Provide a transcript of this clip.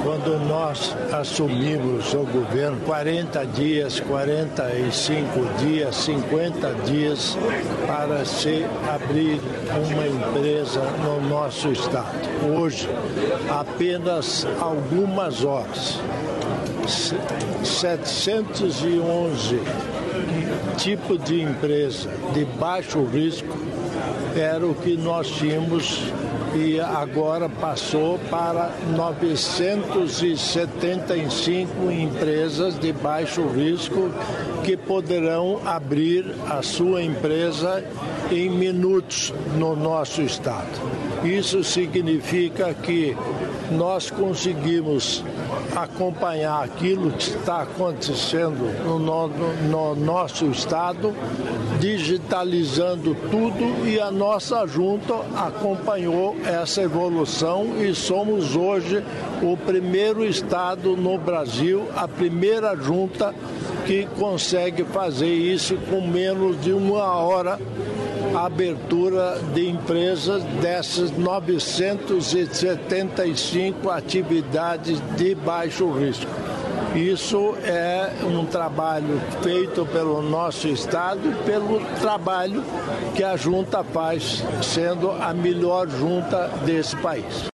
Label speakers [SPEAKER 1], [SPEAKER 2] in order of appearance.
[SPEAKER 1] quando nós assumimos o governo, 40 dias, 45 dias, 50 dias para se abrir uma empresa no nosso estado. Hoje, apenas algumas horas. 711 tipos de empresa de baixo risco era o que nós tínhamos e agora passou para 975 empresas de baixo risco que poderão abrir a sua empresa em minutos no nosso estado. Isso significa que nós conseguimos acompanhar aquilo que está acontecendo no nosso estado, digitalizando tudo, e a nossa junta acompanhou essa evolução e somos hoje o primeiro estado no Brasil, a primeira junta que consegue fazer isso com menos de uma hora. A abertura de empresas dessas 975 atividades de baixo risco. Isso é um trabalho feito pelo nosso estado e pelo trabalho que a junta faz, sendo a melhor junta desse país.